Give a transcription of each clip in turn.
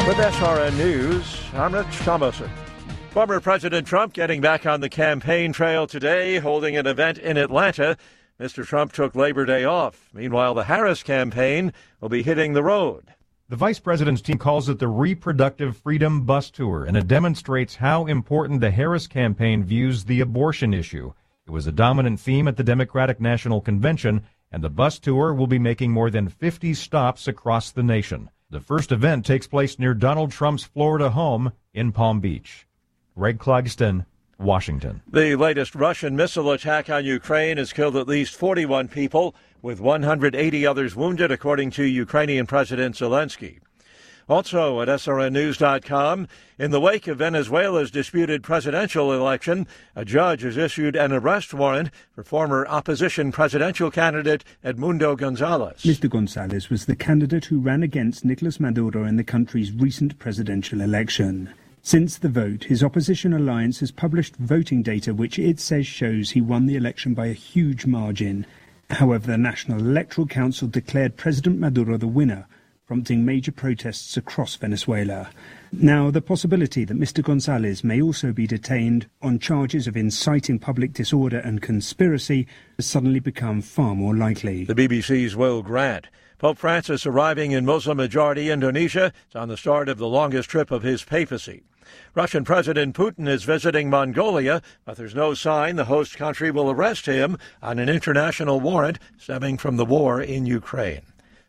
With SRN News, I'm Rich Thomason. Former President Trump getting back on the campaign trail today, holding an event in Atlanta. Mr. Trump took Labor Day off. Meanwhile, the Harris campaign will be hitting the road. The vice president's team calls it the Reproductive Freedom Bus Tour, and it demonstrates how important the Harris campaign views the abortion issue. It was a dominant theme at the Democratic National Convention, and the bus tour will be making more than 50 stops across the nation. The first event takes place near Donald Trump's Florida home in Palm Beach. Greg Clugston, Washington. The latest Russian missile attack on Ukraine has killed at least 41 people, with 180 others wounded, according to Ukrainian President Zelensky. Also at srnnews.com, in the wake of Venezuela's disputed presidential election, a judge has issued an arrest warrant for former opposition presidential candidate Edmundo Gonzalez. Mr. Gonzalez was the candidate who ran against Nicolas Maduro in the country's recent presidential election. Since the vote, his opposition alliance has published voting data which it says shows he won the election by a huge margin. However, the National Electoral Council declared President Maduro the winner, prompting major protests across Venezuela. Now, the possibility that Mr. Gonzalez may also be detained on charges of inciting public disorder and conspiracy has suddenly become far more likely. The BBC's Will Grant. Pope Francis arriving in Muslim-majority Indonesia. It's on the start of the longest trip of his papacy. Russian President Putin is visiting Mongolia, but there's no sign the host country will arrest him on an international warrant stemming from the war in Ukraine.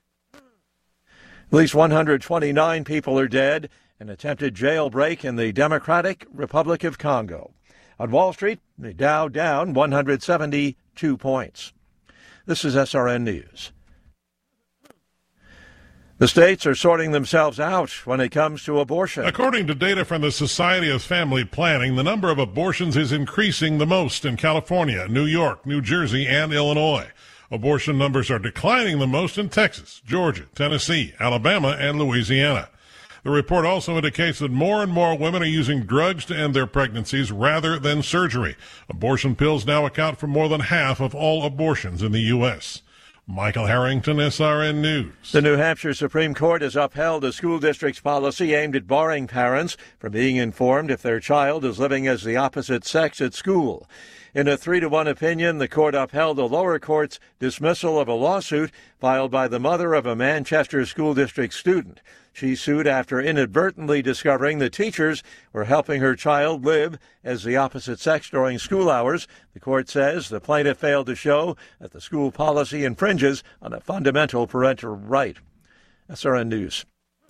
At least 129 people are dead in an attempted jailbreak in the Democratic Republic of Congo. On Wall Street, the Dow down 172 points. This is SRN News. The states are sorting themselves out when it comes to abortion. According to data from the Society of Family Planning, the number of abortions is increasing the most in California, New York, New Jersey, and Illinois. Abortion numbers are declining the most in Texas, Georgia, Tennessee, Alabama, and Louisiana. The report also indicates that more and more women are using drugs to end their pregnancies rather than surgery. Abortion pills now account for more than half of all abortions in the U.S. Michael Harrington, SRN News. The New Hampshire Supreme Court has upheld a school district's policy aimed at barring parents from being informed if their child is living as the opposite sex at school. In a 3-1 opinion, the court upheld a lower court's dismissal of a lawsuit filed by the mother of a Manchester school district student. She sued after inadvertently discovering that teachers were helping her child live as the opposite sex during school hours. The court says the plaintiff failed to show that the school policy infringes on a fundamental parental right. SRN News.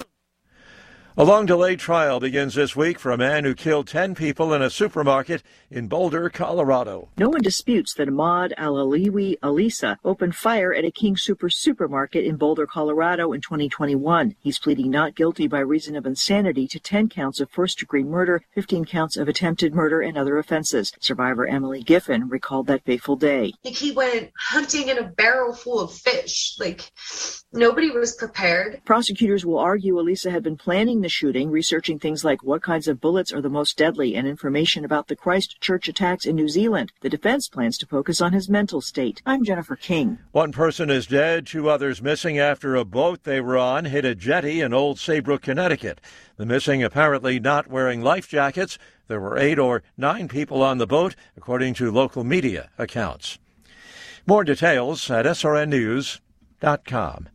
A long-delayed trial begins this week for a man who killed 10 people in a supermarket in Boulder, Colorado. No one disputes that Ahmad Al-Aliwi Alisa opened fire at a King Soopers supermarket in Boulder, Colorado in 2021. He's pleading not guilty by reason of insanity to 10 counts of first-degree murder, 15 counts of attempted murder, and other offenses. Survivor Emily Giffen recalled that fateful day. He went hunting in a barrel full of fish. Nobody was prepared. Prosecutors will argue Alisa had been planning the shooting, researching things like what kinds of bullets are the most deadly and information about the Christchurch attacks in New Zealand. The defense plans to focus on his mental state. I'm Jennifer King. One person is dead, 2 others missing after a boat they were on hit a jetty in Old Saybrook, Connecticut. The missing apparently not wearing life jackets. There were 8 or 9 people on the boat, according to local media accounts. More details at srnnews.com.